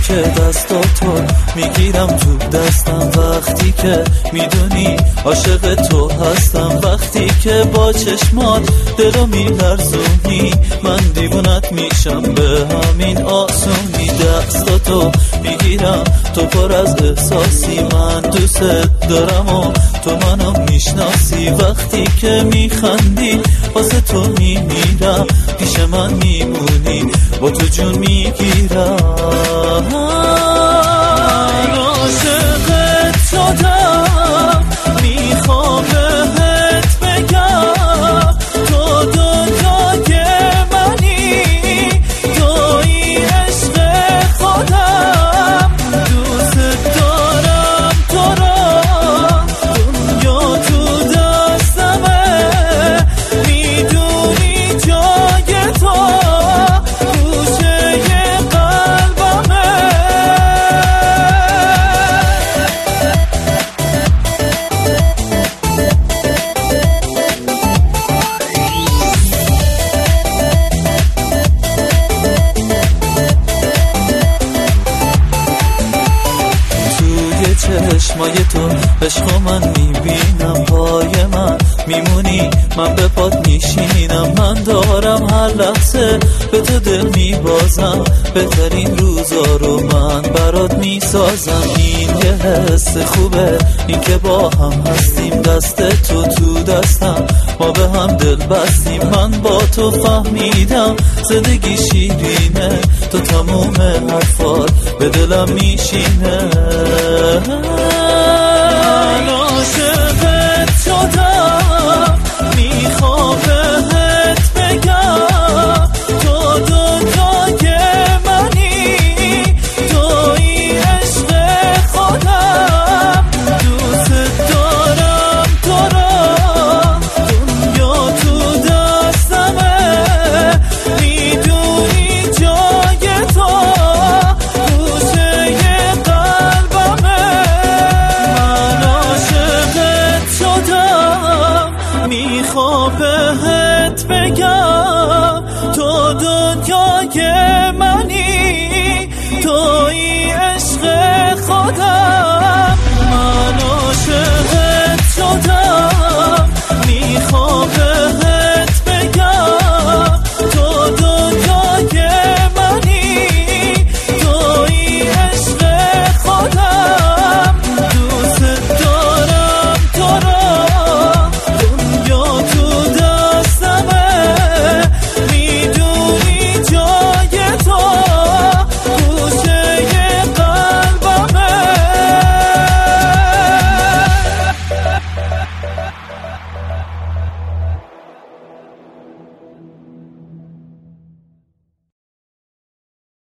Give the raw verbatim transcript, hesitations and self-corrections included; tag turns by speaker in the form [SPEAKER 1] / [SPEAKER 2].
[SPEAKER 1] که دستاتو میگیرم تو دستم، وقتی که میدونی عاشق تو هستم، وقتی که با چشمات دلو میلرزونی من دیوونت میشم به همین آسونی. دستاتو میگیرم تو پر از احساسی، من دوست دارم و تو منو میشناسی، وقتی که میخندی واسه تو میمیرم، پیش من میمونی با تو جون میگیرم. عاشقت شدم میخوام بهت بگم تو دنیای منی، توی عشق خودم، دوست دارم تو را، دنیا تو دستمه، میدونی جای تو گوشه قلبمه. توی چشمای تو عشق من میبینم، پای من میمونی من به پات میشینم، من دارم هر لحظه به تو دل میبازم، بهترین روزا رو من برات میسازم. این یه حس خوبه این که با هم هستیم، دست تو تو دستم ما به هم دل بستیم، من با تو فهمیدم زندگی شیرینه، تو تموم حرفات به دلم میشینه.